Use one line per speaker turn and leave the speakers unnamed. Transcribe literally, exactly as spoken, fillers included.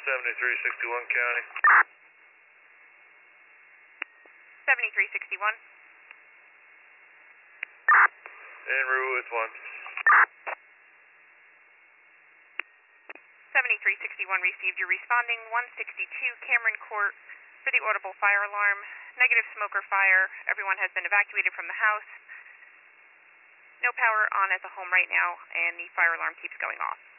seventy-three sixty-one County.
seventy-three sixty-one.
En route with one.
seventy-three sixty-one received. You're responding one sixty-two Cameron Court for the audible fire alarm. Negative smoker fire. Everyone has been evacuated from the house. No power on at the home right now, and the fire alarm keeps going off.